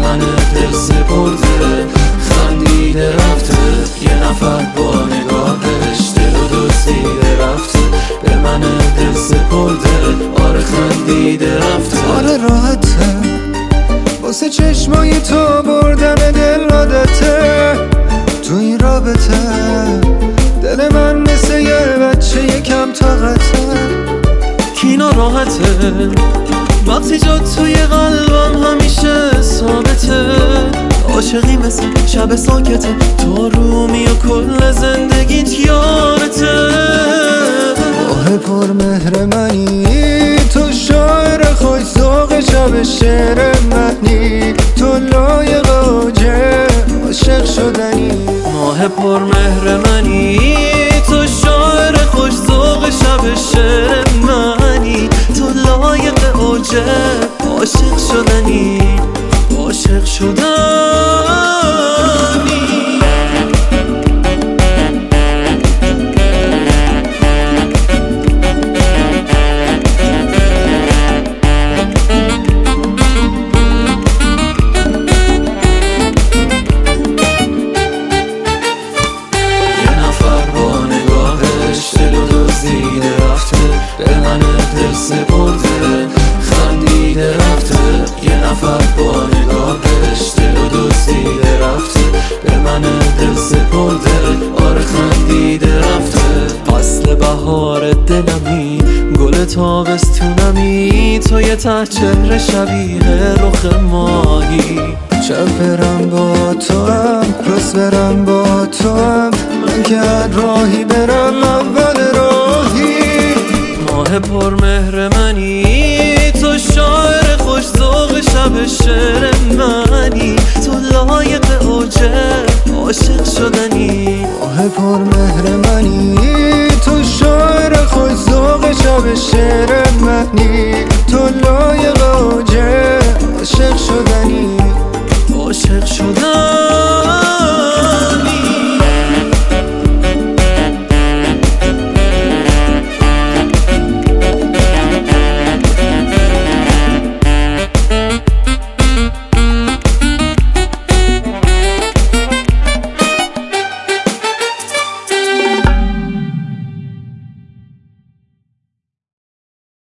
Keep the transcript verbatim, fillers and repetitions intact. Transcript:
من دل سپرده، خندیده رفته. یه نفر با نگاهش دل و دزدیده رفته، به من دل سپرده. آره خندیده رفته. آره راحته واسه چشمای تو بردن دل عادته. تو این رابطه دل من مثل یه بچه یکم طاقته. کی ناراحته وقتی جا توی قلبم همیشه ثابته؟ عاشقی مثل شب ساکته، تو رومی و کل زندگیت یارته. ماه پر مهر منی، تو شاعر خوش ذوق شب شعر منی. تو لایق اوجه عاشق شدنی. ماه پر مهر منی، تو شاعر خوش ذوق شب شعر منی. تو لایق اوجه عاشق شدنی، عاشق شدنی. به من دل سپرده، خندیده رفته. یه نفر با نگاهش دل و دزدیده رفته، به من دل سپرده. آره خندیده رفته. فصل بهار دلمی، گل تابستونمی، تو یه ته چهره شبیه رخ ماهی. شب برم با تو هم، روز برم با تو هم، من که راهی برم اول راهی. ماه پر مهر